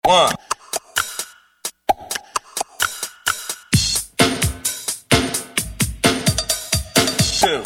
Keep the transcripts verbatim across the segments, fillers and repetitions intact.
One. Two.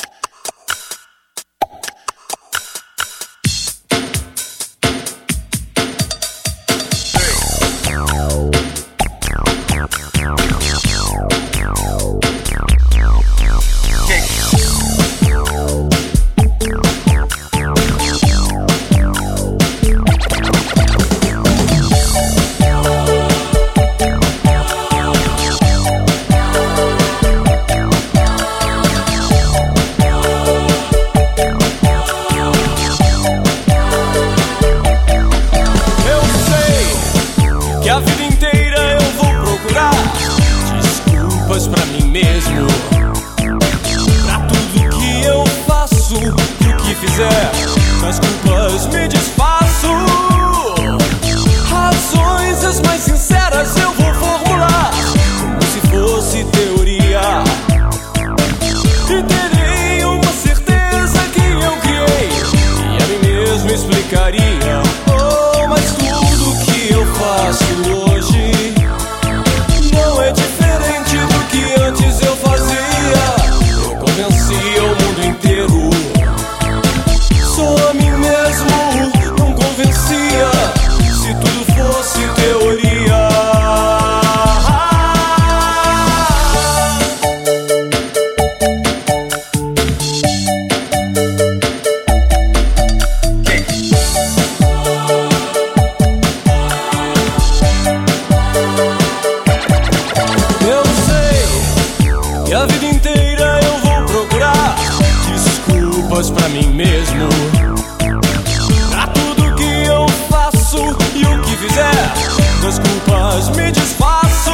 A vida inteira eu vou procurar desculpas pra mim mesmo, pra tudo que eu faço e o que fizer, das culpas me desfaço. Razões as mais sinceras eu vou formular, como se fosse teoria, e terei uma certeza que eu criei, e a mim mesmo explicaria. Oh, mas tudo que eu faço hoje não é diferente do que antes eu fazia. Eu convencia o mundo inteiro, só a mim mesmo não convencia. Se tudo fosse teoria. E a vida inteira eu vou procurar desculpas pra mim mesmo, pra tudo que eu faço e o que fizer, das culpas me desfaço.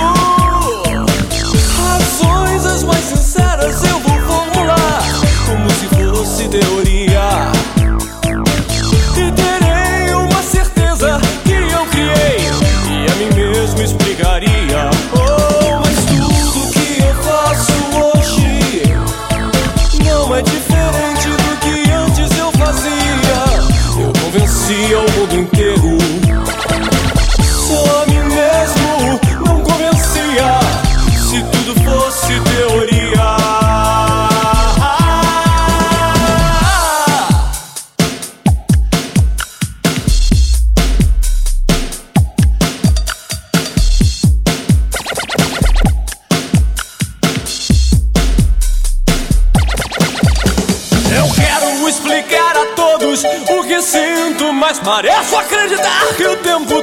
Razões as mais sinceras eu vou formular, como se fosse teoria, e terei uma certeza que eu criei, e a mim mesmo explicaria. Oh, mas tudo que eu faço hoje não é diferente do que antes eu fazia. Eu convencia o mundo inteiro, só a mim mesmo não convencia. Se tudo fosse teoria. Eu quero explicar a todos o que sinto, mas pareço acreditar que o tempo